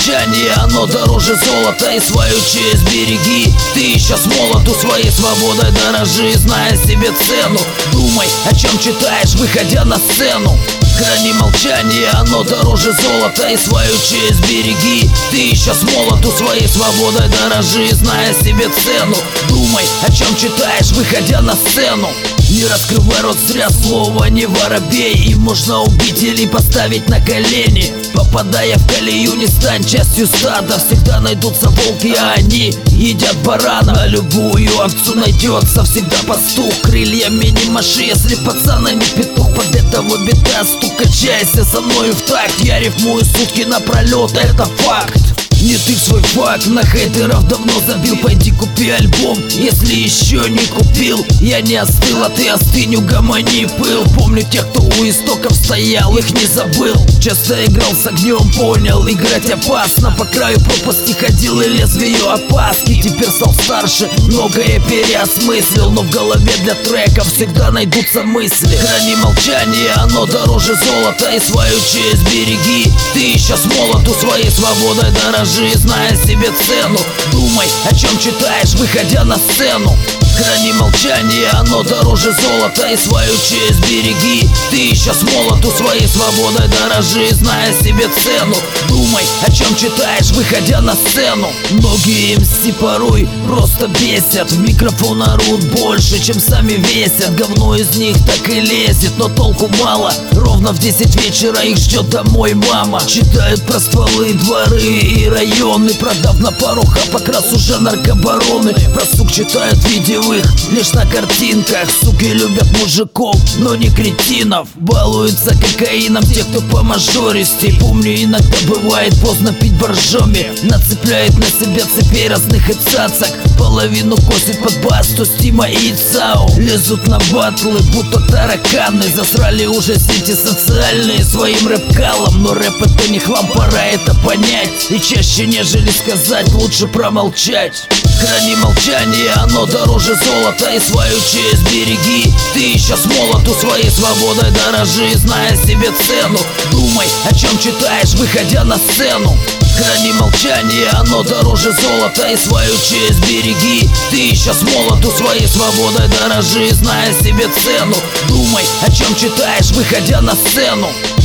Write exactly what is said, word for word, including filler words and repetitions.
молчание, оно дороже золота, и свою честь береги. Ты еще с молоду своей свободой дорожи, зная себе цену. Думай, о чем читаешь, выходя на сцену. Храни молчание, оно дороже золота, и свою честь береги. Ты еще с молоду своей свободой дорожи, зная себе цену. Думай, о чем читаешь, выходя на сцену. Не раскрывай рот зря, слово не воробей. Им можно убить или поставить на колени. Попадая в колею, не стань частью стада. Всегда найдутся волки, а они едят барана. На любую овцу найдется всегда пастух. Крыльями не маши, если пацан, а не петух. Под этого беда, стук, качайся со мною в такт. Я рифмую сутки напролет, это факт. Не ты свой факт, на хейтеров давно забил. Пойди купи альбом, если еще не купил. Я не остыл, а ты остынь, угомони пыл. Помню тех, кто у истоков стоял, их не забыл. Часто играл с огнем, понял, играть опасно. По краю пропасти ходил и лезвию опаски. Теперь стал старше, многое переосмыслил. Но в голове для треков всегда найдутся мысли. Храни молчание, оно дороже золота, и свою честь береги. Ты еще с молоду своей свободой дорожи, зная себе цену. Думай, о чем читаешь, выходя на сцену. Храни молчание, оно дороже золота, и свою честь береги. Ты еще с молоду своей свободой дорожи, зная себе цену. Думай, о чем читаешь, выходя на сцену. Многие эм си порой просто бесят. В микрофон орут больше, чем сами весят. Говно из них так и лезет, но толку мало. Ровно в десять вечера их ждет домой мама. Читают про стволы, дворы и районы. Продав на пару хапок, раз уже наркобароны. Про сук читают видео лишь на картинках. Суки любят мужиков, но не кретинов. Балуются кокаином те, кто по мажористи. Помню, иногда бывает поздно пить боржоми. Нацепляет на себя цепей разных и цацак. Половину косит под басту Стима и Цао. Лезут на батлы, будто тараканы. Засрали уже сети социальные своим рэп-калом. Но рэп это не хлам, пора это понять. И чаще, нежели сказать, лучше промолчать. Храни молчание, оно дороже золота, и свою честь береги. Ты еще с молоду своей свободой дорожи, зная себе цену. Думай, о чем читаешь, выходя на сцену. Храни молчание, оно дороже золота, и свою честь береги. Ты еще с молоду своей свободой дорожи, зная себе цену. Думай, о чем читаешь, выходя на сцену.